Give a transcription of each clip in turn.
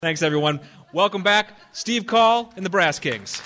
Thanks, everyone. Welcome back, Steve Call and the Brass Kings.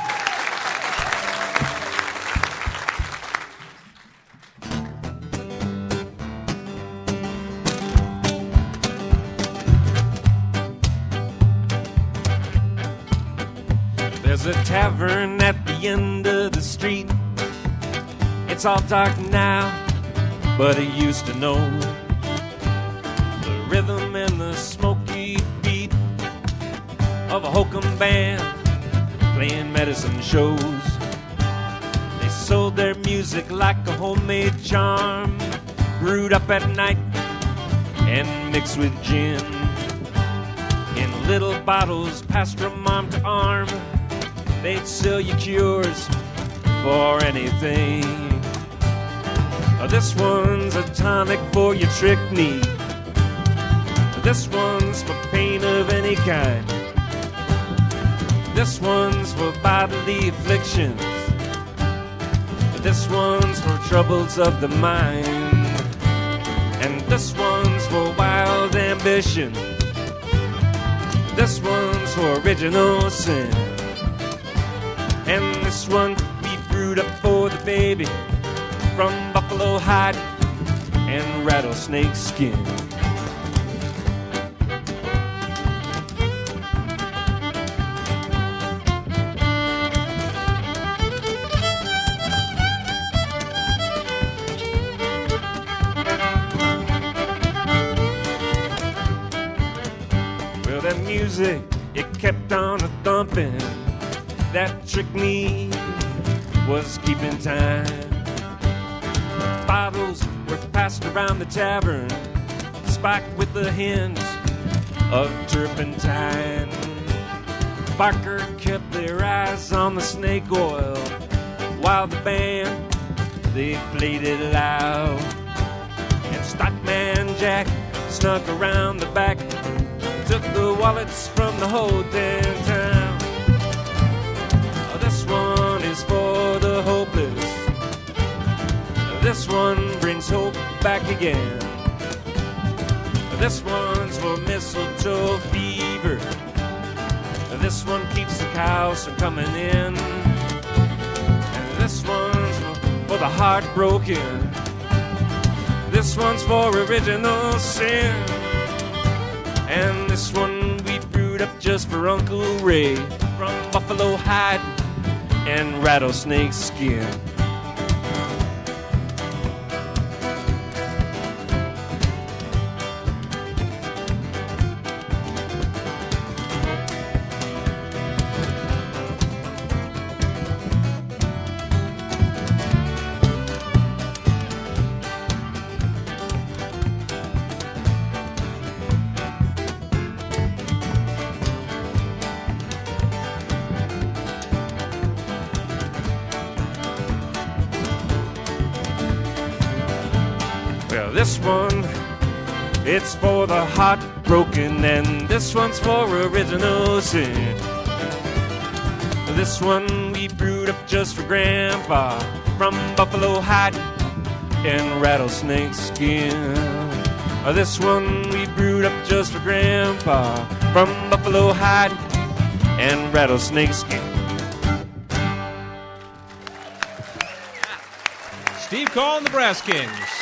There's a tavern at the end of the street. It's all dark now, but I used to know the rhythm and the smoky beat of a hokum band playing medicine shows. They sold their music like a homemade charm, brewed up at night and mixed with gin in little bottles passed from arm to arm. They'd sell you cures for anything. This one's a tonic for your trick knee. This one's for pain of any kind. This one's for bodily afflictions. This one's for troubles of the mind. And this one's for wild ambition. This one's for original sin. And this one we brewed up for the baby from buffalo hide and rattlesnake skin. Well, that music, it kept on a-thumping. That trick knee was keeping time. Bottles were passed around the tavern, spiked with the hint of turpentine. Barker kept their eyes on the snake oil, while the band, they played it loud. And Stockman Jack snuck around the back, took the wallets from the whole damn town. This one is for the hopeless. This one brings hope back again. This one's for mistletoe fever. This one keeps the cows from coming in. And this one's for the heartbroken. This one's for original sin. And this one we brewed up just for Uncle Ray from buffalo hide and rattlesnake skin. Well, this one, it's for the heartbroken, and this one's for original sin. This one we brewed up just for Grandpa from buffalo hide and rattlesnake skin. This one we brewed up just for Grandpa from buffalo hide and rattlesnake skin. Steve Call and the Brass Kings.